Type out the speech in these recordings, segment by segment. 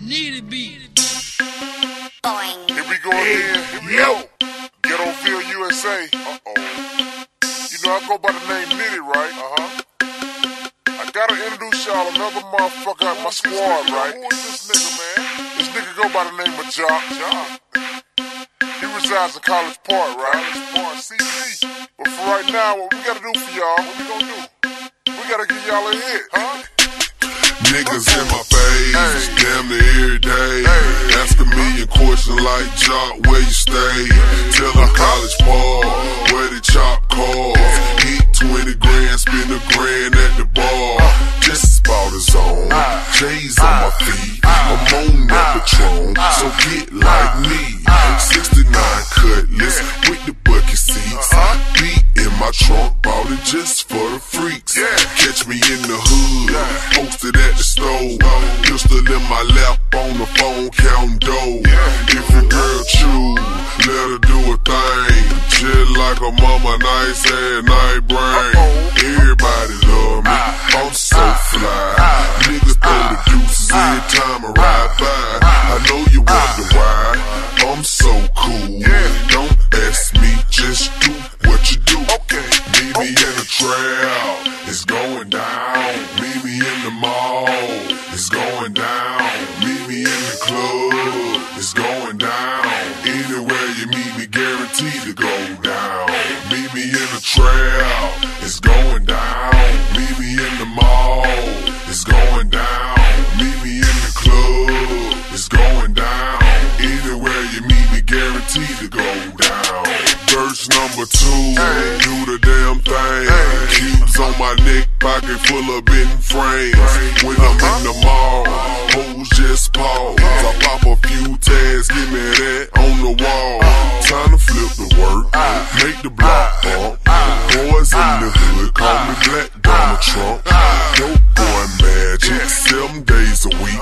Need it beat. Here we go again. Yo! Ghettoville, USA. You know I go by the name Nitty, right? I gotta introduce y'all another motherfucker out my squad, right? Who is this nigga, man? This nigga go by the name of Jock. He resides in College Park, right? College Park, CC. But for right now, what we gotta do for y'all, what we gonna do? We gotta give y'all a hit, huh? Niggas in my face, damn near every day. Asking me a question like, Jock, where you stay? Tell them College Park, where the chop cars. Eat 20 grand, spend a grand at the bar. Just about a zone, J's on my feet. I'm on that Patron, so get like me. 69 Cutlass with the bucket seats. Beat in my trunk, bought it just for the freaks. Catch me in the hood, posted at the stove. Pistol in my lap, on the phone, counting dough. If your girl chew, let her do a thing. Just like a mama, nice ass night brain. Everybody love me, I'm so fly. Niggas throw the deuces every time I ride by. I know you wonder why, I'm so cool. Don't ask me, just do what you do. Meet me in the trail, it's going down. Meet me in the mall, it's going down. Meet me in the club, it's going down. Anywhere you meet me, guaranteed to go down. Meet me in the trail, it's going down. Meet me in the mall, it's going down. Meet me in the club, it's going down. Anywhere you meet me, guaranteed to go down. Verse number 2, do the damn thing. Cubes on my neck, pocket full of bitten frames. When I'm in the mall, hoes just pause. I pop a few tags, give me that on the wall. Time to flip the work, make the block bump. Boys in the hood, call me Black Donald Trump. Dope boy magic, 7 days a week.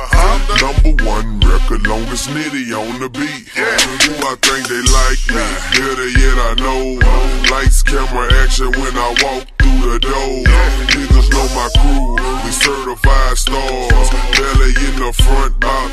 #1 record, longest Nitty on the beat. Who I think they like me, better yet I know. Lights, camera, action when I walk through the door. Niggas know my crew, we certified stars. Belly in the front, about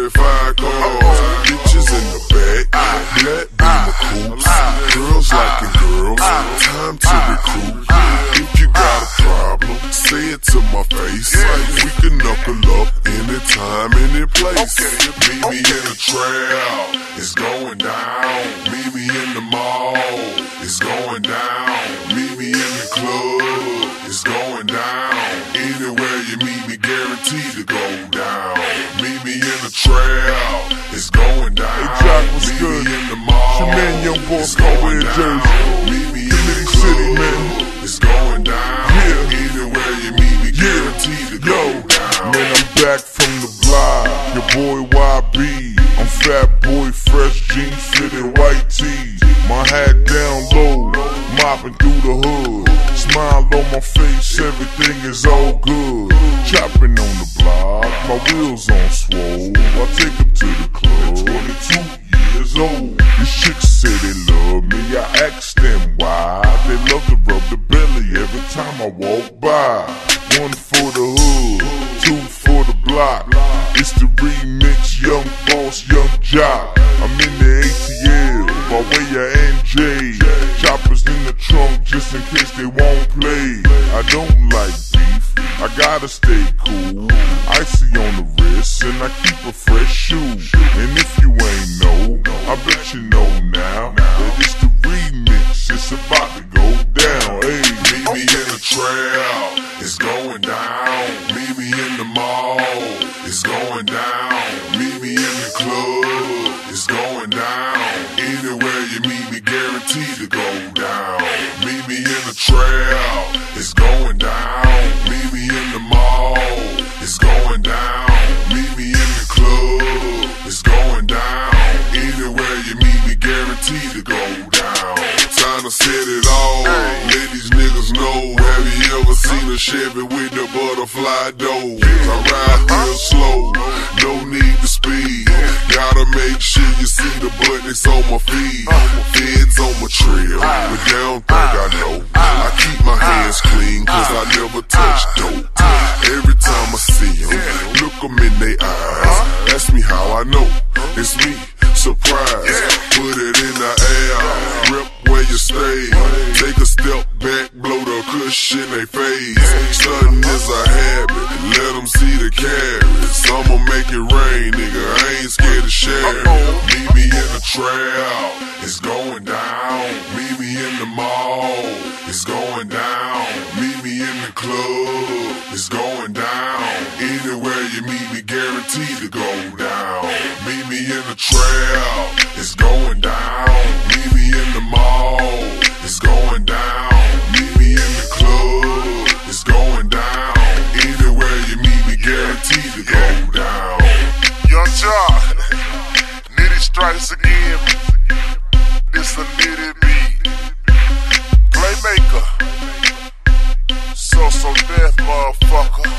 35 cars. Bitches in the back, black beamer coops. Girls liking girls, time to recruit. If you got a problem, say it to my face. We can knuckle up anytime, any place. Meet me in the trail, it's going down. Meet me in the mall, it's going down. Meet me in the club, it's going down. Anywhere you meet me, guaranteed to go down. Meet me in the trail, it's going down. Hey Jock, what's meet good? me in the mall, Your man Young Boss it's going in down. Jersey. Meet me in Committee the City, club, man. it's going down. Anywhere you meet me, guaranteed to go down. Man, I'm back from the block, your boy YB. I'm fat boy, fresh jeans, fitted white tee. My hat down low, mopping through the hood. Smile on my face, everything is all good. Chopping on the block, my wheels on swole. I take them to the club, 22 years old. These chicks say they love me, I ask them why. They love to rub the belly every time I walk by. 1 for the hood, 2 for the block. It's the remix, Young Boss, Young Jock. I'm in the ATL, by way of NJ. Choppers in the trunk just in case they won't play. I don't like beef, I gotta stay cool. Icy on the wrist and I keep a fresh shoe. And if you ain't know, I bet you know now that it's the remix, it's about to go down. Hey, meet me in the trail, it's going down. Meet me in the mall, it's going down. Meet me in the club, it's going down. Anywhere you meet me, guaranteed to go down. Meet me in the trail, it's going down. Meet me in the mall, it's going down. Meet me in the club, it's going down. Anywhere you meet me, guaranteed to go down. Time to set it all, let these niggas know. Have you ever seen a Chevy with the butterfly doors? I ride real slow, no need to speed. Gotta make sure you see the buttons on my feet. Feds on my trail, but they don't think I know. I keep my hands clean, cause I never touch dope. Every time I see them, look them in their eyes. Ask me how I know, it's me, surprise. Put it in the air, rip where you stay. Take a step back, blow the cushion they face. Stuntin' is a habit, let them see the carrots. I'ma make it rain, nigga, I ain't scared to share. Meet me in the trap, it's going down. Meet me in the mall, it's going down. Meet me in the club, it's going down. Anywhere you meet me, guaranteed to go down. Meet me in the trap, it's going down. Meet me in the mall, it's going down. Meet me in the club, it's going down. Anywhere you meet me, guaranteed to go down. Young Jah, Nitty strikes again. It's a Nitty beat. Playmaker, so deaf, motherfucker.